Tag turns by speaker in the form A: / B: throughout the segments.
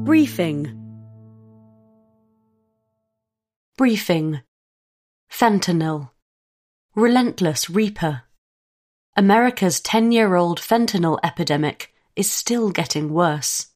A: Briefing. Briefing. Fentanyl. Relentless reaper. America's 10-year-old fentanyl epidemic is still getting worse.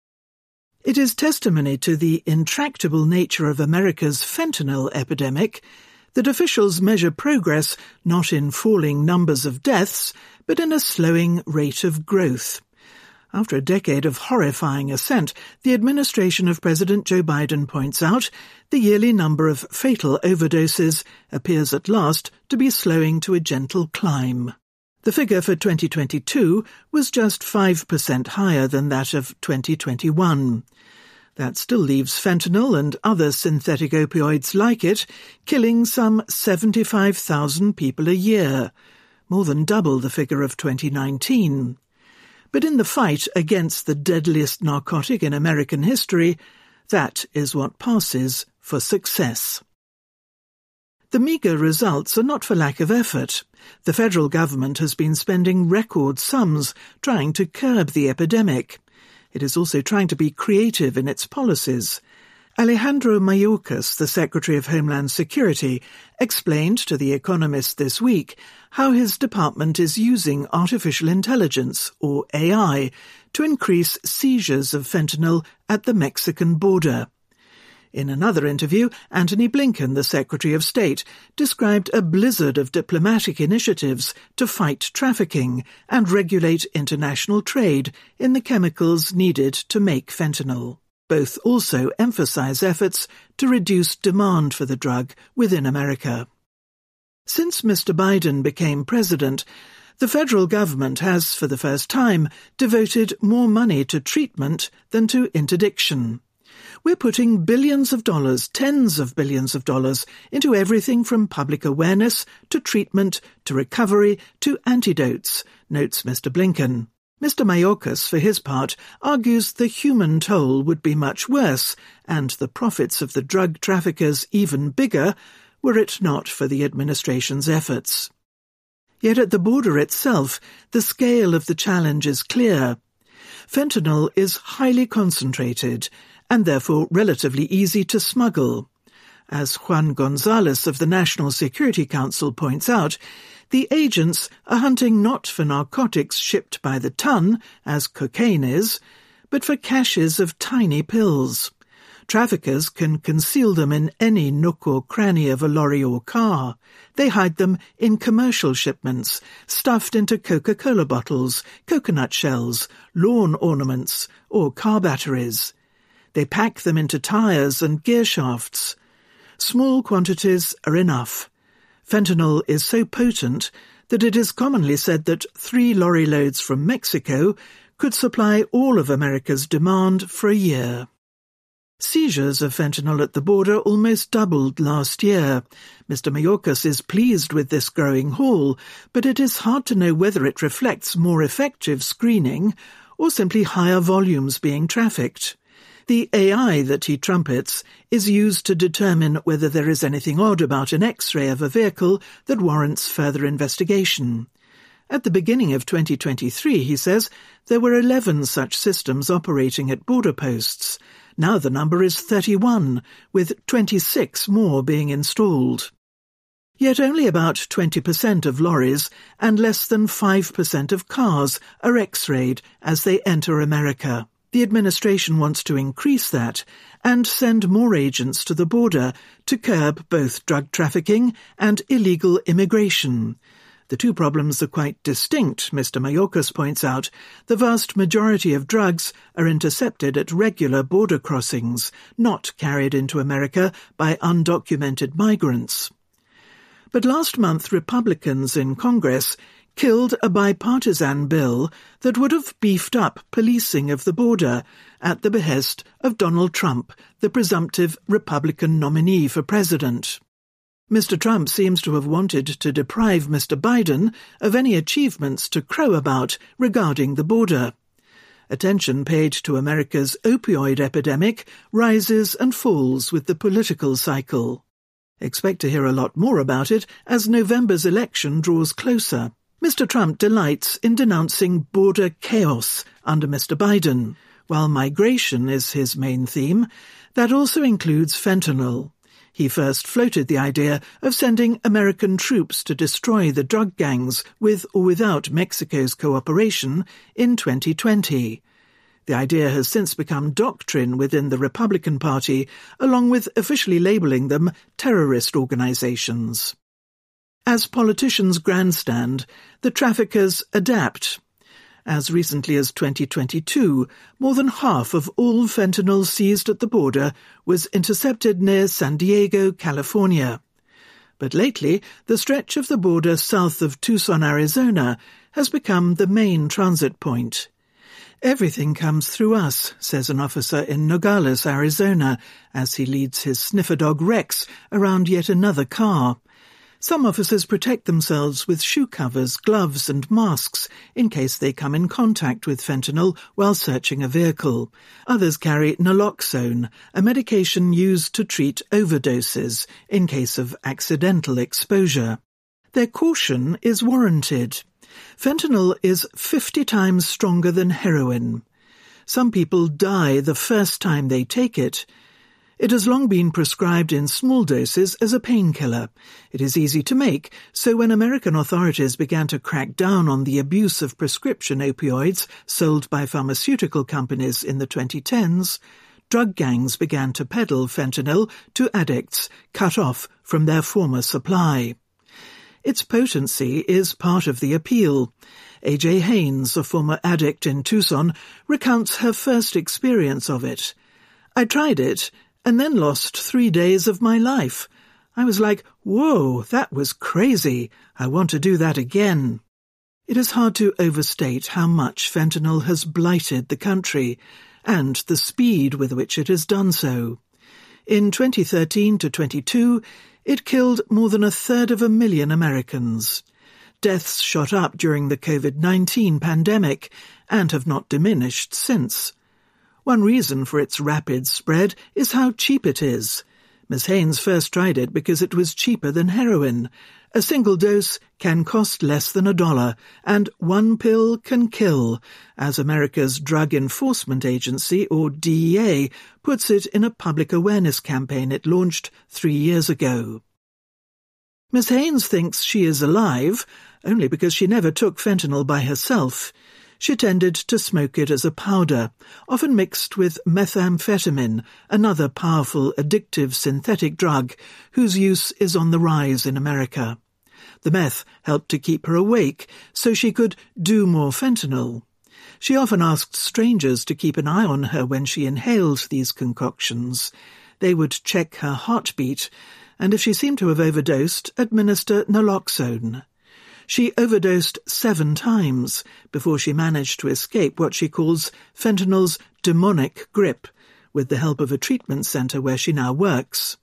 B: It is testimony to the intractable nature of America's fentanyl epidemic that officials measure progress not in falling numbers of deaths, but in a slowing rate of growth. After a decade of horrifying ascent, the administration of President Joe Biden points out the yearly number of fatal overdoses appears at last to be slowing to a gentle climb. The figure for 2022 was just 5% higher than that of 2021. That still leaves fentanyl and other synthetic opioids like it killing some 75,000 people a year, more than double the figure of 2019. But in the fight against the deadliest narcotic in American history, that is what passes for success. The meagre results are not for lack of effort. The federal government has been spending record sums trying to curb the epidemic. It is also trying to be creative in its policies. Alejandro Mayorkas, the Secretary of Homeland Security, explained to The Economist this week how his department is using artificial intelligence, or AI, to increase seizures of fentanyl at the Mexican border. In another interview, Antony Blinken, the Secretary of State, described a blizzard of diplomatic initiatives to fight trafficking and regulate international trade in the chemicals needed to make fentanyl. Both also emphasize efforts to reduce demand for the drug within America. Since Mr. Biden became president, the federal government has, for the first time, devoted more money to treatment than to interdiction. We're putting billions of dollars, tens of billions of dollars, into everything from public awareness to treatment to recovery to antidotes, notes Mr. Blinken. Mr. Mayorkas, for his part, argues the human toll would be much worse and the profits of the drug traffickers even bigger were it not for the administration's efforts. Yet at the border itself, the scale of the challenge is clear. Fentanyl is highly concentrated and therefore relatively easy to smuggle. As Juan Gonzalez of the National Security Council points out, the agents are hunting not for narcotics shipped by the ton, as cocaine is, but for caches of tiny pills. Traffickers can conceal them in any nook or cranny of a lorry or car. They hide them in commercial shipments, stuffed into Coca-Cola bottles, coconut shells, lawn ornaments, or car batteries. They pack them into tires and gear shafts. Small quantities are enough. Fentanyl is so potent that it is commonly said that 3 lorry loads from Mexico could supply all of America's demand for a year. Seizures of fentanyl at the border almost doubled last year. Mr. Mayorkas is pleased with this growing haul, but it is hard to know whether it reflects more effective screening or simply higher volumes being trafficked. The AI that he trumpets is used to determine whether there is anything odd about an X-ray of a vehicle that warrants further investigation. At the beginning of 2023, he says, there were 11 such systems operating at border posts. Now the number is 31, with 26 more being installed. Yet only about 20% of lorries and less than 5% of cars are X-rayed as they enter America. The administration wants to increase that and send more agents to the border to curb both drug trafficking and illegal immigration. The two problems are quite distinct, Mr. Mayorkas points out. The vast majority of drugs are intercepted at regular border crossings, not carried into America by undocumented migrants. But last month, Republicans in Congress killed a bipartisan bill that would have beefed up policing of the border at the behest of Donald Trump, the presumptive Republican nominee for president. Mr. Trump seems to have wanted to deprive Mr. Biden of any achievements to crow about regarding the border. Attention paid to America's opioid epidemic rises and falls with the political cycle. Expect to hear a lot more about it as November's election draws closer. Mr. Trump delights in denouncing border chaos under Mr. Biden. While migration is his main theme, that also includes fentanyl. He first floated the idea of sending American troops to destroy the drug gangs with or without Mexico's cooperation in 2020. The idea has since become doctrine within the Republican Party, along with officially labelling them terrorist organizations. As politicians grandstand, the traffickers adapt. As recently as 2022, more than half of all fentanyl seized at the border was intercepted near San Diego, California. But lately, the stretch of the border south of Tucson, Arizona, has become the main transit point. "Everything comes through us," says an officer in Nogales, Arizona, as he leads his sniffer dog Rex around yet another car. Some officers protect themselves with shoe covers, gloves and masks in case they come in contact with fentanyl while searching a vehicle. Others carry naloxone, a medication used to treat overdoses in case of accidental exposure. Their caution is warranted. Fentanyl is 50 times stronger than heroin. Some people die the first time they take it. It has long been prescribed in small doses as a painkiller. It is easy to make, so when American authorities began to crack down on the abuse of prescription opioids sold by pharmaceutical companies in the 2010s, drug gangs began to peddle fentanyl to addicts cut off from their former supply. Its potency is part of the appeal. A.J. Haynes, a former addict in Tucson, recounts her first experience of it. "I tried it, and then lost 3 days of my life. I was like, whoa, that was crazy. I want to do that again." It is hard to overstate how much fentanyl has blighted the country, and the speed with which it has done so. In 2013 to 22, it killed more than 250,000 Americans. Deaths shot up during the COVID-19 pandemic and have not diminished since. One reason for its rapid spread is how cheap it is. Ms. Haynes first tried it because it was cheaper than heroin. A single dose can cost less than $1, and one pill can kill, as America's Drug Enforcement Agency, or DEA, puts it in a public awareness campaign it launched 3 years ago. Ms. Haynes thinks she is alive, only because she never took fentanyl by herself. She tended to smoke it as a powder, often mixed with methamphetamine, another powerful addictive synthetic drug whose use is on the rise in America. The meth helped to keep her awake, so she could do more fentanyl. She often asked strangers to keep an eye on her when she inhaled these concoctions. They would check her heartbeat, and if she seemed to have overdosed, administer naloxone. She overdosed 7 times before she managed to escape what she calls fentanyl's demonic grip, with the help of a treatment center where she now works.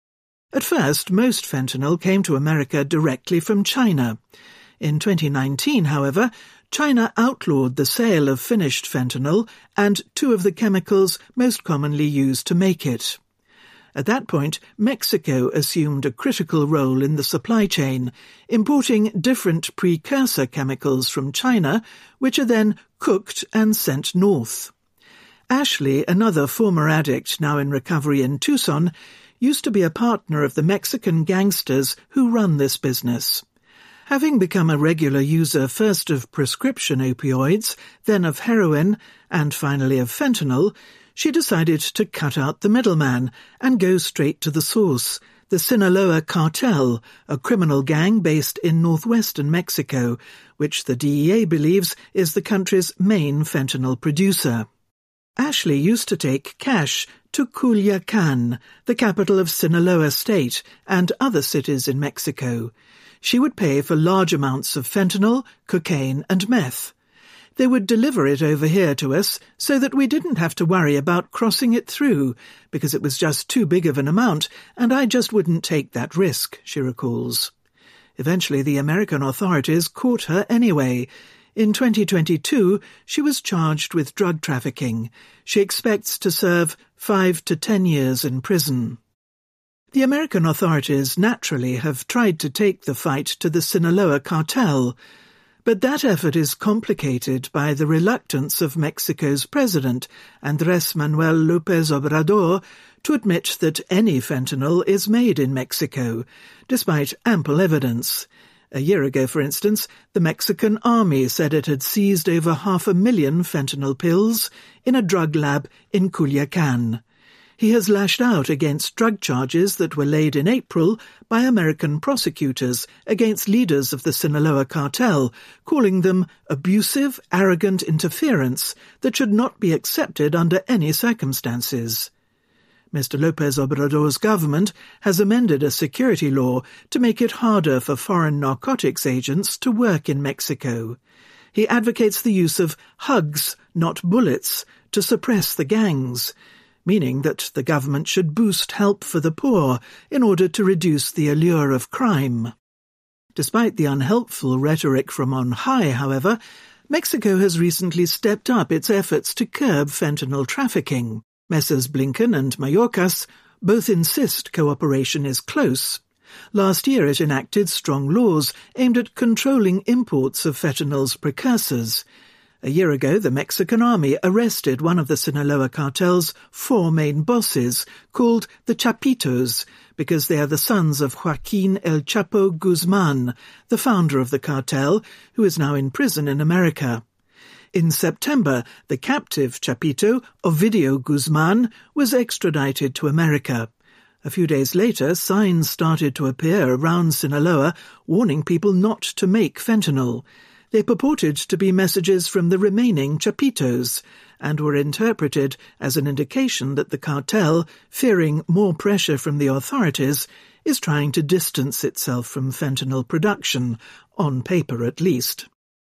B: At first, most fentanyl came to America directly from China. In 2019, however, China outlawed the sale of finished fentanyl and 2 of the chemicals most commonly used to make it. At that point, Mexico assumed a critical role in the supply chain, importing different precursor chemicals from China, which are then cooked and sent north. Ashley, another former addict now in recovery in Tucson, used to be a partner of the Mexican gangsters who run this business. Having become a regular user first of prescription opioids, then of heroin, and finally of fentanyl, she decided to cut out the middleman and go straight to the source, the Sinaloa Cartel, a criminal gang based in northwestern Mexico, which the DEA believes is the country's main fentanyl producer. Ashley used to take cash to Culiacan, the capital of Sinaloa State, and other cities in Mexico. She would pay for large amounts of fentanyl, cocaine and meth. They would deliver it over here to us so that we didn't have to worry about crossing it through, because it was just too big of an amount, and I just wouldn't take that risk, she recalls. Eventually the American authorities caught her anyway. In 2022, she was charged with drug trafficking. She expects to serve 5 to 10 years in prison. The American authorities naturally have tried to take the fight to the Sinaloa cartel, But that effort is complicated by the reluctance of Mexico's president, Andrés Manuel López Obrador, to admit that any fentanyl is made in Mexico, despite ample evidence. A year ago, for instance, the Mexican army said it had seized over 500,000 fentanyl pills in a drug lab in Culiacán. He has lashed out against drug charges that were laid in April by American prosecutors against leaders of the Sinaloa cartel, calling them abusive, arrogant interference that should not be accepted under any circumstances. Mr. López Obrador's government has amended a security law to make it harder for foreign narcotics agents to work in Mexico. He advocates the use of hugs, not bullets, to suppress the gangs, meaning that the government should boost help for the poor in order to reduce the allure of crime. Despite the unhelpful rhetoric from on high, however, Mexico has recently stepped up its efforts to curb fentanyl trafficking. Messrs. Blinken and Mayorkas both insist cooperation is close. Last year it enacted strong laws aimed at controlling imports of fentanyl's precursors. A year ago, the Mexican army arrested one of the Sinaloa cartel's 4 main bosses, called the Chapitos, because they are the sons of Joaquín El Chapo Guzmán, the founder of the cartel, who is now in prison in America. In September, the captive Chapito, Ovidio Guzmán, was extradited to America. A few days later, signs started to appear around Sinaloa warning people not to make fentanyl. They purported to be messages from the remaining Chapitos and were interpreted as an indication that the cartel, fearing more pressure from the authorities, is trying to distance itself from fentanyl production, on paper at least.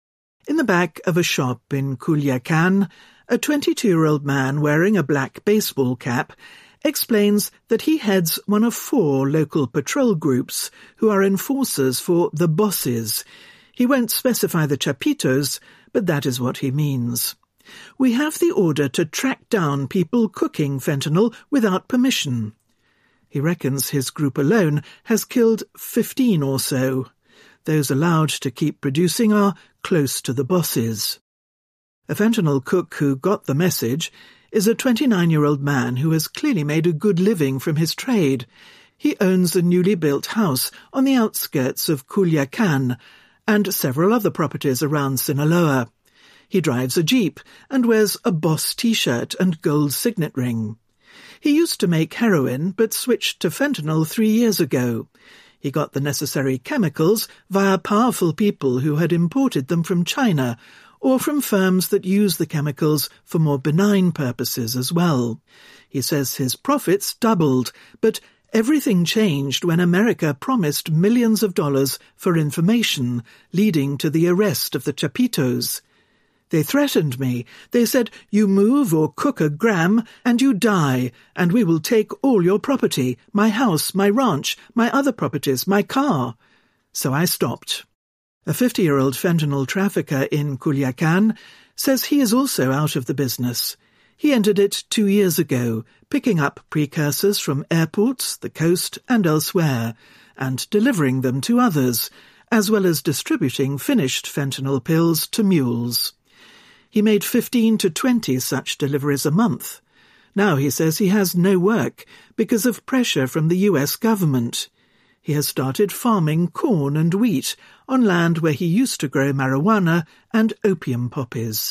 B: In the back of a shop in Culiacán, a 22-year-old man wearing a black baseball cap explains that he heads one of 4 local patrol groups who are enforcers for the bosses. He won't specify the Chapitos, but that is what he means. We have the order to track down people cooking fentanyl without permission. He reckons his group alone has killed 15 or so. Those allowed to keep producing are close to the bosses. A fentanyl cook who got the message is a 29-year-old man who has clearly made a good living from his trade. He owns a newly built house on the outskirts of Culiacán and several other properties around Sinaloa. He drives a Jeep and wears a Boss T-shirt and gold signet ring. He used to make heroin but switched to fentanyl 3 years ago. He got the necessary chemicals via powerful people who had imported them from China or from firms that use the chemicals for more benign purposes as well. He says his profits doubled, but everything changed when America promised millions of dollars for information, leading to the arrest of the Chapitos. They threatened me. They said, "You move or cook a gram and you die, and we will take all your property, my house, my ranch, my other properties, my car." So I stopped. A 50-year-old fentanyl trafficker in Culiacán says he is also out of the business. He entered it 2 years ago, picking up precursors from airports, the coast, and elsewhere, and delivering them to others, as well as distributing finished fentanyl pills to mules. He made 15 to 20 such deliveries a month. Now he says he has no work because of pressure from the US government. He has started farming corn and wheat on land where he used to grow marijuana and opium poppies.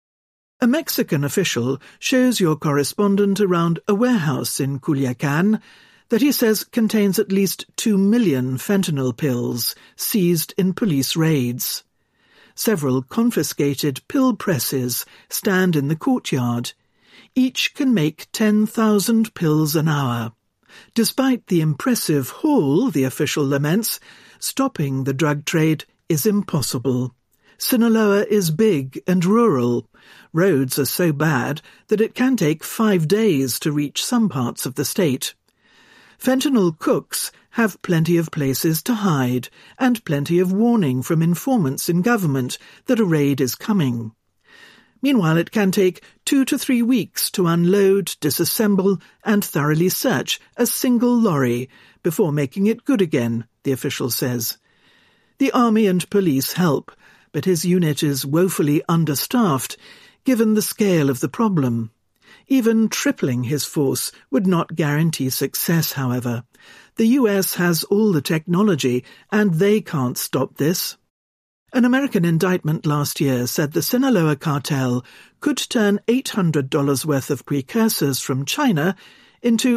B: A Mexican official shows your correspondent around a warehouse in Culiacán that he says contains at least 2 million fentanyl pills seized in police raids. Several confiscated pill presses stand in the courtyard. Each can make 10,000 pills an hour. Despite the impressive haul, the official laments, stopping the drug trade is impossible. Sinaloa is big and rural. Roads are so bad that it can take 5 days to reach some parts of the state. Fentanyl cooks have plenty of places to hide and plenty of warning from informants in government that a raid is coming. Meanwhile, it can take 2 to 3 weeks to unload, disassemble, and thoroughly search a single lorry before making it good again, the official says. The army and police help, but his unit is woefully understaffed, given the scale of the problem. Even tripling his force would not guarantee success, however. The US has all the technology, and they can't stop this. An American indictment last year said the Sinaloa cartel could turn $800 worth of precursors from China into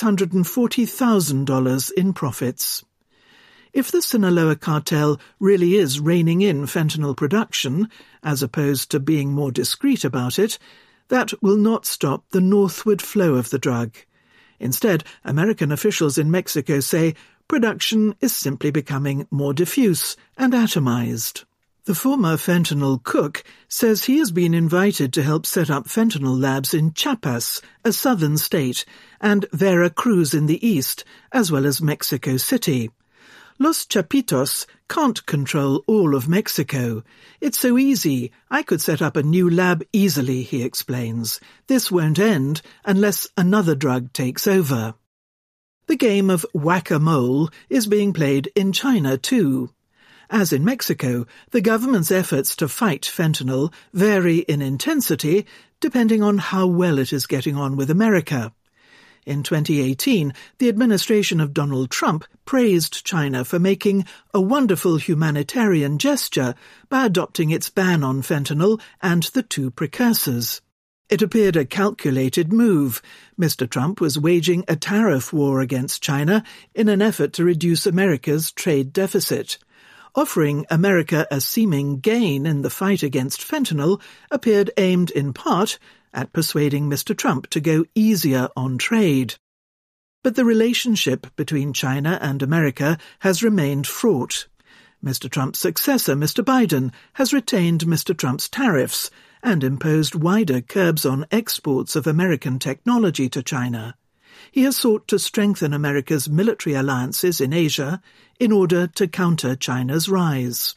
B: $640,000 in profits. If the Sinaloa cartel really is reining in fentanyl production, as opposed to being more discreet about it, that will not stop the northward flow of the drug. Instead, American officials in Mexico say production is simply becoming more diffuse and atomized. The former fentanyl cook says he has been invited to help set up fentanyl labs in Chiapas, a southern state, and Veracruz in the east, as well as Mexico City. Los Chapitos can't control all of Mexico. It's so easy. I could set up a new lab easily, he explains. This won't end unless another drug takes over. The game of whack-a-mole is being played in China too. As in Mexico, the government's efforts to fight fentanyl vary in intensity depending on how well it is getting on with America. In 2018, the administration of Donald Trump praised China for making a wonderful humanitarian gesture by adopting its ban on fentanyl and the two precursors. It appeared a calculated move. Mr. Trump was waging a tariff war against China in an effort to reduce America's trade deficit. Offering America a seeming gain in the fight against fentanyl appeared aimed in part at persuading Mr. Trump to go easier on trade. But the relationship between China and America has remained fraught. Mr. Trump's successor, Mr. Biden, has retained Mr. Trump's tariffs and imposed wider curbs on exports of American technology to China. He has sought to strengthen America's military alliances in Asia in order to counter China's rise.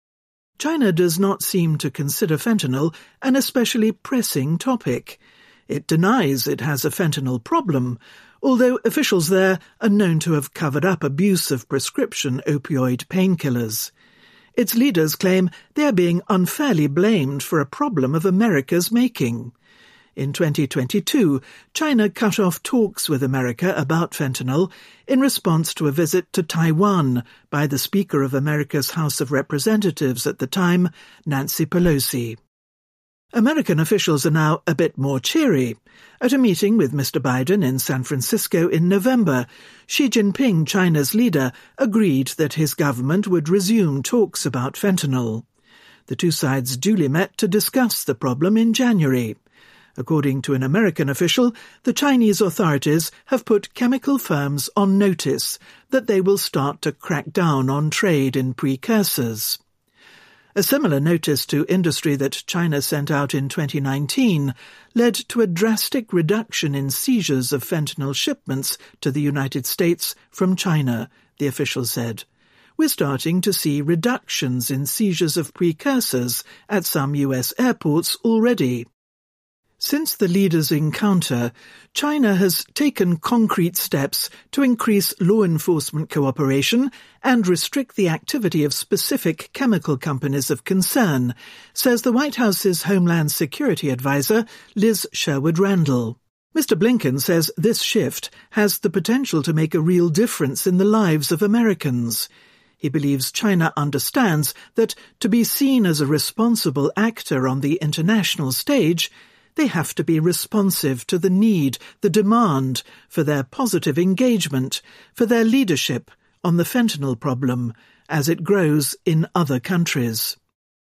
B: China does not seem to consider fentanyl an especially pressing topic. It denies it has a fentanyl problem, although officials there are known to have covered up abuse of prescription opioid painkillers. Its leaders claim they are being unfairly blamed for a problem of America's making. In 2022, China cut off talks with America about fentanyl in response to a visit to Taiwan by the Speaker of America's House of Representatives at the time, Nancy Pelosi. American officials are now a bit more cheery. At a meeting with Mr. Biden in San Francisco in November, Xi Jinping, China's leader, agreed that his government would resume talks about fentanyl. The two sides duly met to discuss the problem in January. According to an American official, the Chinese authorities have put chemical firms on notice that they will start to crack down on trade in precursors. A similar notice to industry that China sent out in 2019 led to a drastic reduction in seizures of fentanyl shipments to the United States from China, the official said. We're starting to see reductions in seizures of precursors at some US airports already. Since the leaders' encounter, China has taken concrete steps to increase law enforcement cooperation and restrict the activity of specific chemical companies of concern, says the White House's Homeland Security Advisor, Liz Sherwood-Randall. Mr. Blinken says this shift has the potential to make a real difference in the lives of Americans. He believes China understands that to be seen as a responsible actor on the international stage, they have to be responsive to the need, the demand for their positive engagement, for their leadership on the fentanyl problem as it grows in other countries.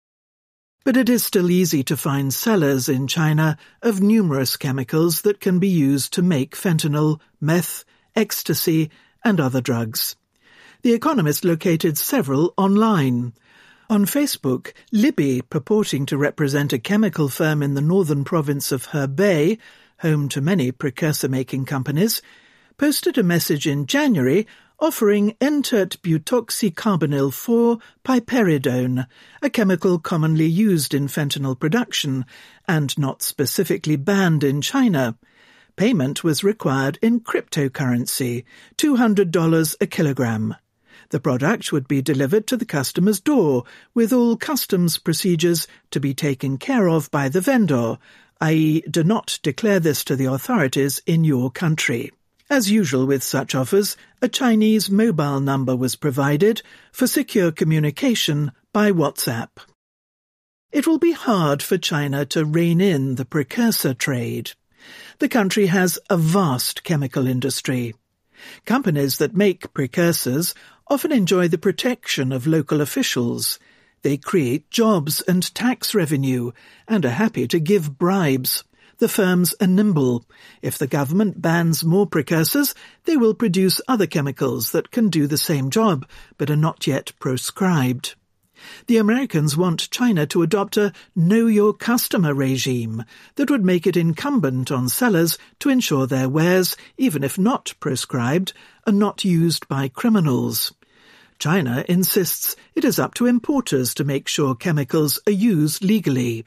B: But it is still easy to find sellers in China of numerous chemicals that can be used to make fentanyl, meth, ecstasy, and other drugs. The Economist located several online. On Facebook, Libby, purporting to represent a chemical firm in the northern province of Hebei, home to many precursor-making companies, posted a message in January offering N-tert butoxycarbonyl 4-piperidone, a chemical commonly used in fentanyl production and not specifically banned in China. Payment was required in cryptocurrency, $200 a kilogram. The product would be delivered to the customer's door, with all customs procedures to be taken care of by the vendor, i.e. do not declare this to the authorities in your country. As usual with such offers, a Chinese mobile number was provided for secure communication by WhatsApp. It will be hard for China to rein in the precursor trade. The country has a vast chemical industry. Companies that make precursors often enjoy the protection of local officials. They create jobs and tax revenue and are happy to give bribes. The firms are nimble. If the government bans more precursors, they will produce other chemicals that can do the same job, but are not yet proscribed. The Americans want China to adopt a know-your-customer regime that would make it incumbent on sellers to ensure their wares, even if not proscribed, are not used by criminals. China insists it is up to importers to make sure chemicals are used legally.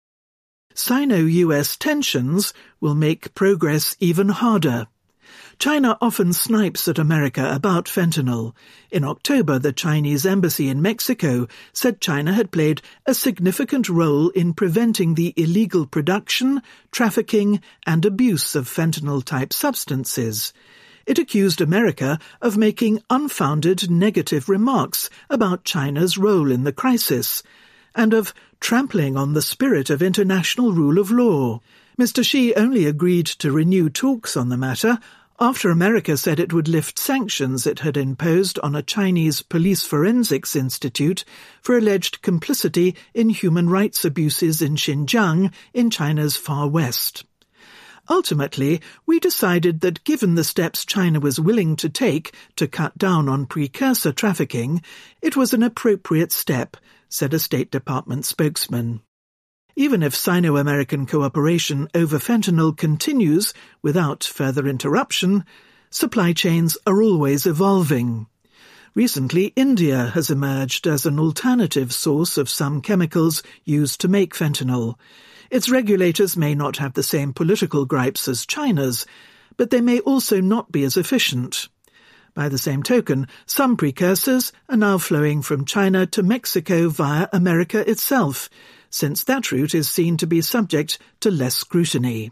B: Sino-US tensions will make progress even harder. China often snipes at America about fentanyl. In October, the Chinese embassy in Mexico said China had played a significant role in preventing the illegal production, trafficking, and abuse of fentanyl-type substances. It accused America of making unfounded negative remarks about China's role in the crisis, and of trampling on the spirit of international rule of law. Mr. Xi only agreed to renew talks on the matter after America said it would lift sanctions it had imposed on a Chinese police forensics institute for alleged complicity in human rights abuses in Xinjiang in China's far west. Ultimately, we decided that given the steps China was willing to take to cut down on precursor trafficking, it was an appropriate step, said a State Department spokesman. Even if Sino-American cooperation over fentanyl continues without further interruption, supply chains are always evolving. Recently, India has emerged as an alternative source of some chemicals used to make fentanyl. Its regulators may not have the same political gripes as China's, but they may also not be as efficient. By the same token, some precursors are now flowing from China to Mexico via America itself, since that route is seen to be subject to less scrutiny.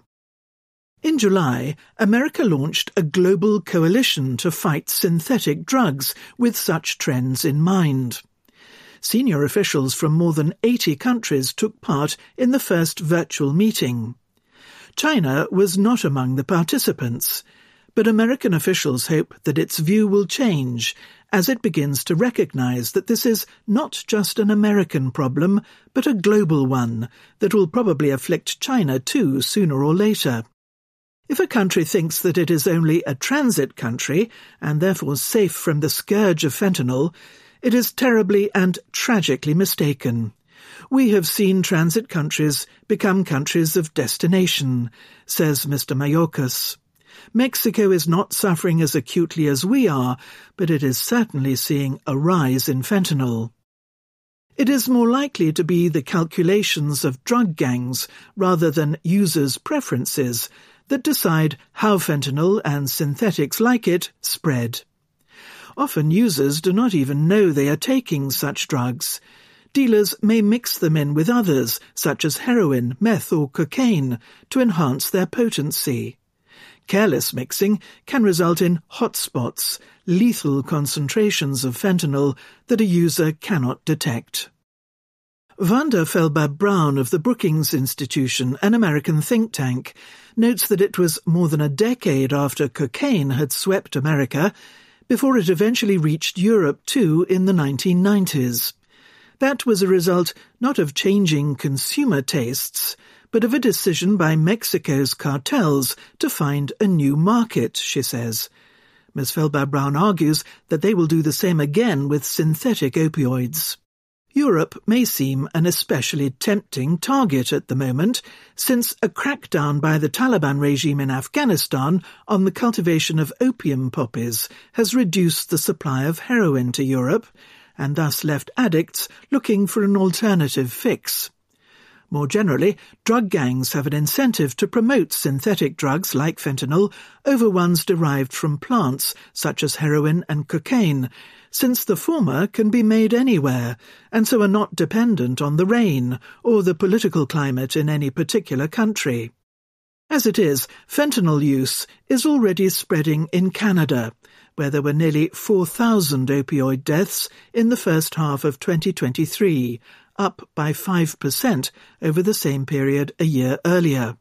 B: In July, America launched a global coalition to fight synthetic drugs with such trends in mind. Senior officials from more than 80 countries took part in the first virtual meeting. China was not among the participants, but American officials hope that its view will change as it begins to recognize that this is not just an American problem, but a global one that will probably afflict China too sooner or later. If a country thinks that it is only a transit country, and therefore safe from the scourge of fentanyl, it is terribly and tragically mistaken. We have seen transit countries become countries of destination, says Mr. Mayorkas. Mexico is not suffering as acutely as we are, but it is certainly seeing a rise in fentanyl. It is more likely to be the calculations of drug gangs rather than users' preferences that decide how fentanyl and synthetics like it spread. Often users do not even know they are taking such drugs. Dealers may mix them in with others, such as heroin, meth or cocaine, to enhance their potency. Careless mixing can result in hotspots, lethal concentrations of fentanyl that a user cannot detect. Wanda Felber-Brown of the Brookings Institution, an American think tank, notes that it was more than a decade after cocaine had swept America before it eventually reached Europe too in the 1990s. That was a result not of changing consumer tastes, but of a decision by Mexico's cartels to find a new market, she says. Ms. Felber-Brown argues that they will do the same again with synthetic opioids. Europe may seem an especially tempting target at the moment, since a crackdown by the Taliban regime in Afghanistan on the cultivation of opium poppies has reduced the supply of heroin to Europe, and thus left addicts looking for an alternative fix. More generally, drug gangs have an incentive to promote synthetic drugs like fentanyl over ones derived from plants, such as heroin and cocaine, since the former can be made anywhere, and so are not dependent on the rain or the political climate in any particular country. As it is, fentanyl use is already spreading in Canada, where there were nearly 4,000 opioid deaths in the first half of 2023, up by 5% over the same period a year earlier.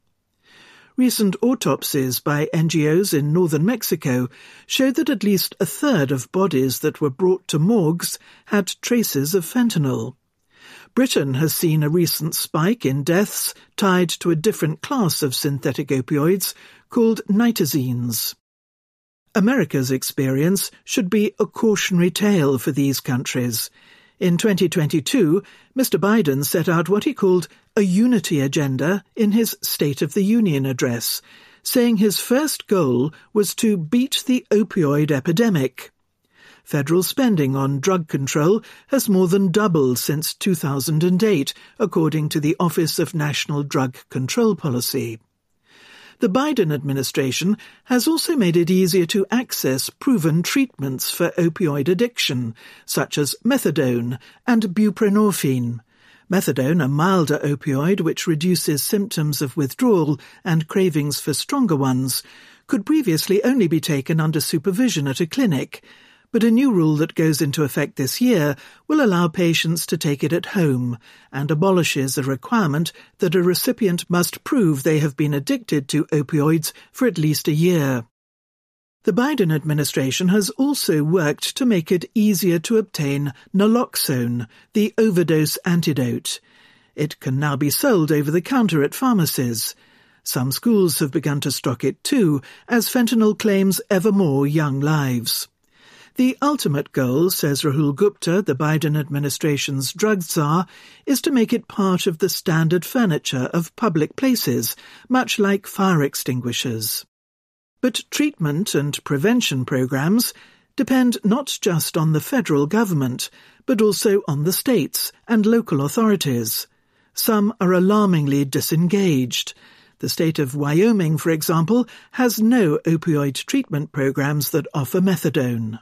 B: Recent autopsies by NGOs in northern Mexico showed that at least a third of bodies that were brought to morgues had traces of fentanyl. Britain has seen a recent spike in deaths tied to a different class of synthetic opioids called nitazenes. America's experience should be a cautionary tale for these countries. In 2022, Mr. Biden set out what he called a unity agenda in his State of the Union address, saying his first goal was to beat the opioid epidemic. Federal spending on drug control has more than doubled since 2008, according to the Office of National Drug Control Policy. The Biden administration has also made it easier to access proven treatments for opioid addiction, such as methadone and buprenorphine. Methadone, a milder opioid which reduces symptoms of withdrawal and cravings for stronger ones, could previously only be taken under supervision at a clinic, but a new rule that goes into effect this year will allow patients to take it at home and abolishes a requirement that a recipient must prove they have been addicted to opioids for at least a year. The Biden administration has also worked to make it easier to obtain naloxone, the overdose antidote. It can now be sold over the counter at pharmacies. Some schools have begun to stock it too, as fentanyl claims ever more young lives. The ultimate goal, says Rahul Gupta, the Biden administration's drug czar, is to make it part of the standard furniture of public places, much like fire extinguishers. But treatment and prevention programs depend not just on the federal government, but also on the states and local authorities. Some are alarmingly disengaged. The state of Wyoming, for example, has no opioid treatment programs that offer methadone.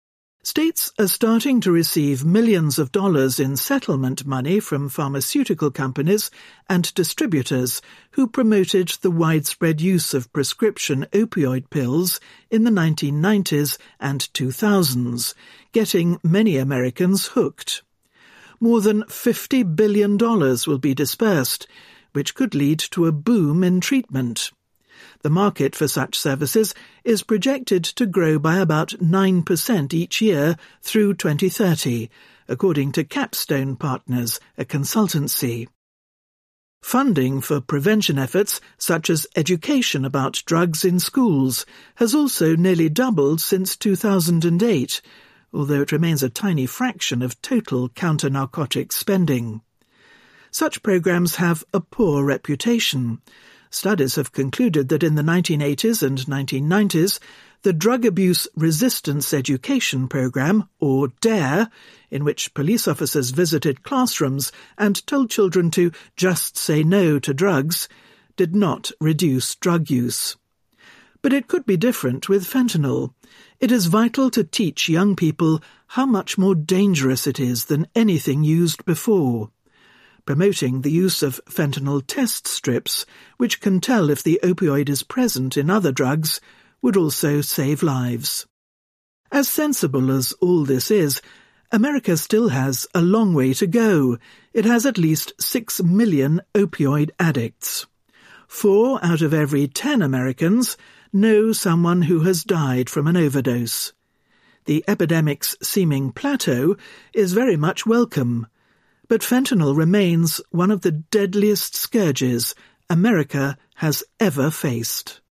B: States are starting to receive millions of dollars in settlement money from pharmaceutical companies and distributors who promoted the widespread use of prescription opioid pills in the 1990s and 2000s, getting many Americans hooked. More than $50 billion will be dispersed, which could lead to a boom in treatment. The market for such services is projected to grow by about 9% each year through 2030, according to Capstone Partners, a consultancy. Funding for prevention efforts, such as education about drugs in schools, has also nearly doubled since 2008, although it remains a tiny fraction of total counter-narcotics spending. Such programs have a poor reputation. Studies have concluded that in the 1980s and 1990s, the Drug Abuse Resistance Education Program, or DARE, in which police officers visited classrooms and told children to just say no to drugs, did not reduce drug use. But it could be different with fentanyl. It is vital to teach young people how much more dangerous it is than anything used before. Promoting the use of fentanyl test strips, which can tell if the opioid is present in other drugs, would also save lives. As sensible as all this is, America still has a long way to go. It has at least 6 million opioid addicts. 4 out of every 10 Americans know someone who has died from an overdose. The epidemic's seeming plateau is very much welcome, but fentanyl remains one of the deadliest scourges America has ever faced.